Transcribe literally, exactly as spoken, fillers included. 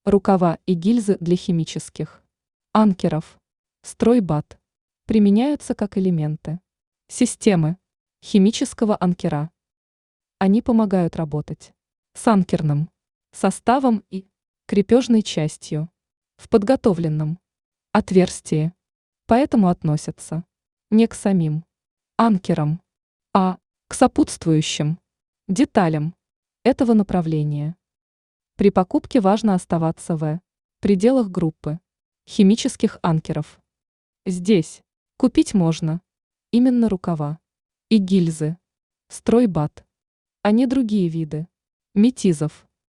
Рукава и гильзы для химических анкеров. Стройбат. Применяются как элементы системы химического анкера. Они помогают работать с анкерным составом и крепежной частью в подготовленном отверстии, поэтому относятся не к самим анкерам, а к сопутствующим деталям этого направления. При покупке важно оставаться в пределах группы химических анкеров. Здесь купить можно именно рукава и гильзы, стройбат, а не другие виды метизов.